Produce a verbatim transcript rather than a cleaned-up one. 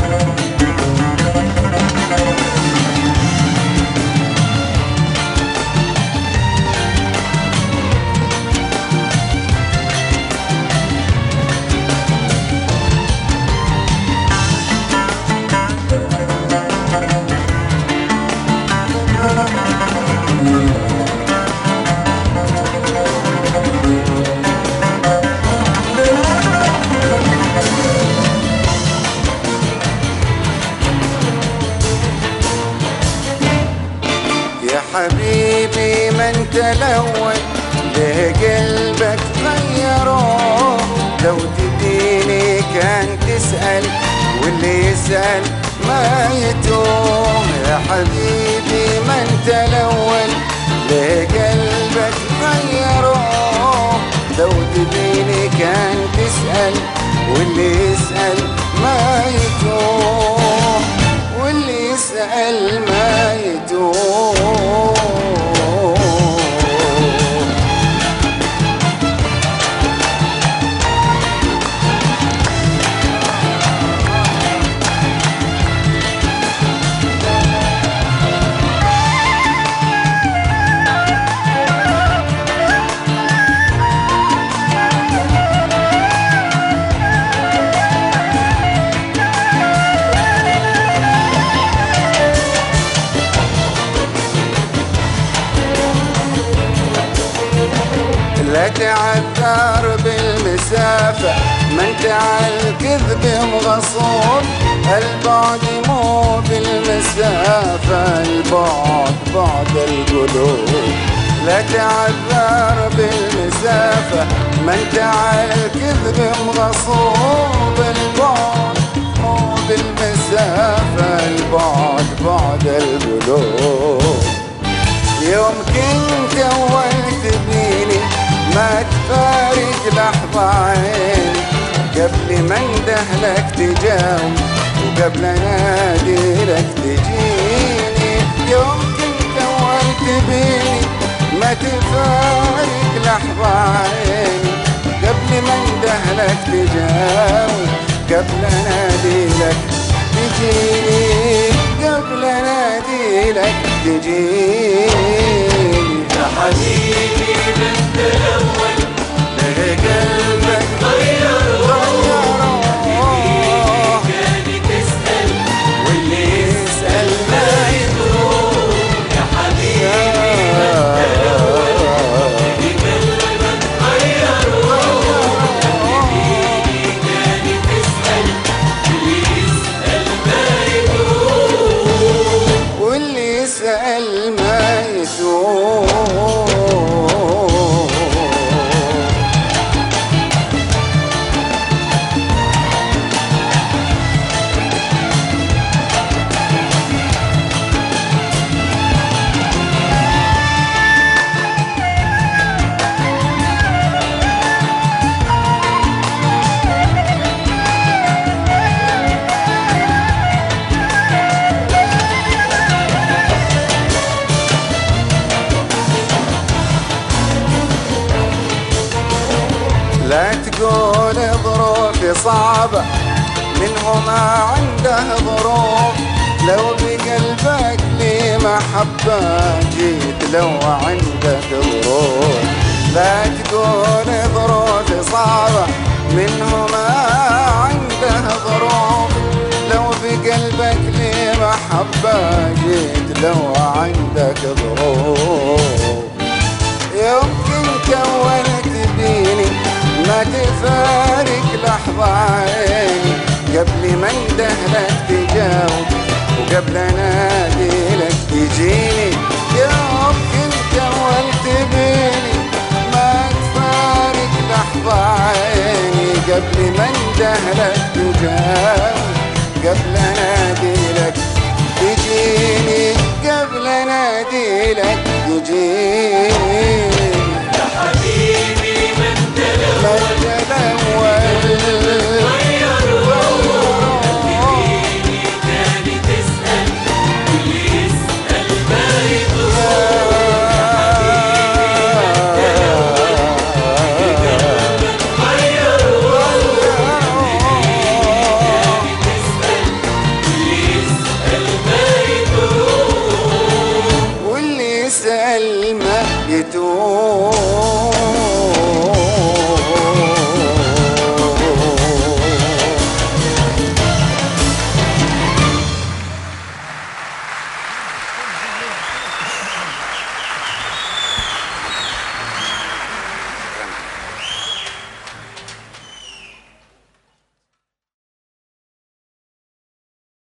حبيبي ما انت الاول ليه قلبك غيره؟ لو تديني كان تسأل واللي يسأل ما يتوه. يا حبيبي ما انت الاول ليه قلبك غيره؟ لو تديني كان تسأل واللي يسأل ما يتوه، واللي يسأل ما يتوه. لا تعذر بالمسافة ما انت عالكذب مغصوب، البعد مو بالمسافة البعد بعد القلوب. لا تعذر بالمسافة ما انت عالكذب مغصوب، البعد مو بالمسافة البعد بعد القلوب. يوم كنت اول تبيني ما تفارق لحظة عيني، قبل ما اندهلك تجاوب وقبل انادي لك تجيني. يوم كنت اول تبيني ما تفارق لحظة عيني، قبل ما اندهلك تجاوب قبل انادي لك تجيني، قبل انادي لك تجيني. يا حبيبي بنت الأول ليه قلبك غيره؟ غيره كان تسأل واللي يسأل ما يدوم. يا حبيبي بنت الأول قلبك غيره، حبيبي كان تسأل واللي يسأل ما يدوم، واللي يسأل ما يتوب. لا تقول ظروفي صعبة منه ما عنده ظروف، لو بقلبك لي محبة جيت لو عندك ظروف. لا تقول ظروفي صعبة منه ما عنده ظروف، لو بقلبك لي محبة جيت لو عندك ظروف. يوم كنت اول تبيني ما تفارق لحظة عيني، قبل ما اندهلك تجاوب وقبل انادي لك تجيني. يوم كنت اول تبيني ما تفارق لحظة عيني، قبل ما اندهلك تجاوب قبل